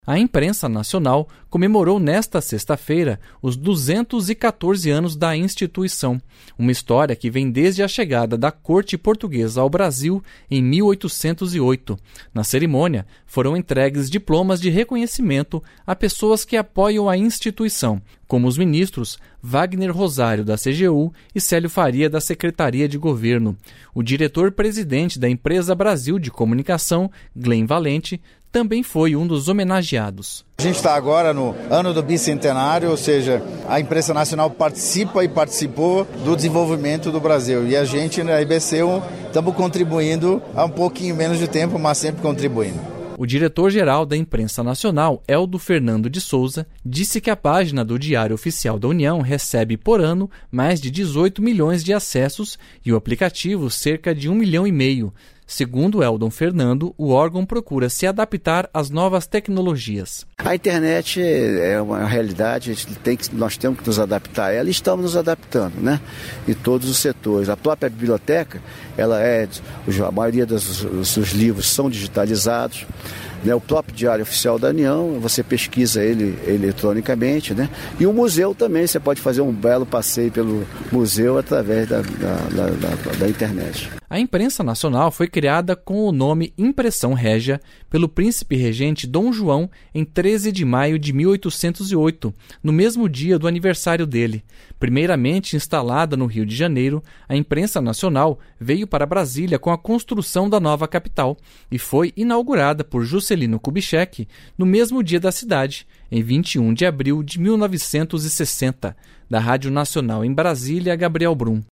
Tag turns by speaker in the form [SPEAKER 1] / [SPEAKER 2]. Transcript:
[SPEAKER 1] A imprensa nacional comemorou nesta sexta-feira os 214 anos da instituição, uma história que vem desde a chegada da corte portuguesa ao Brasil em 1808. Na cerimônia, foram entregues diplomas de reconhecimento a pessoas que apoiam a instituição, como os ministros Wagner Rosário, da CGU, e Célio Faria, da Secretaria de Governo. O diretor-presidente da Empresa Brasil de Comunicação, Glenn Valente, também foi um dos homenageados.
[SPEAKER 2] A gente está agora no ano do bicentenário, ou seja, a imprensa nacional participa e participou do desenvolvimento do Brasil. E a gente, na IBC, estamos contribuindo há um pouquinho menos de tempo, mas sempre contribuindo.
[SPEAKER 1] O diretor-geral da Imprensa Nacional, Eldo Fernando de Souza, disse que a página do Diário Oficial da União recebe por ano mais de 18 milhões de acessos e o aplicativo cerca de 1,5 milhão. Segundo Eldon Fernando, o órgão procura se adaptar às novas tecnologias.
[SPEAKER 3] A internet é uma realidade, nós temos que nos adaptar a ela e estamos nos adaptando, né? Em todos os setores. A própria biblioteca, a maioria dos livros são digitalizados. O próprio Diário Oficial da União, você pesquisa ele eletronicamente, né? E o museu também, você pode fazer um belo passeio pelo museu através da internet.
[SPEAKER 1] A imprensa nacional foi criada com o nome Impressão Régia pelo príncipe regente Dom João em 13 de maio de 1808, no mesmo dia do aniversário dele. Primeiramente instalada no Rio de Janeiro, a imprensa nacional veio para Brasília com a construção da nova capital e foi inaugurada por Juscelino Kubitschek no mesmo dia da cidade, em 21 de abril de 1960. Da Rádio Nacional em Brasília, Gabriel Brum.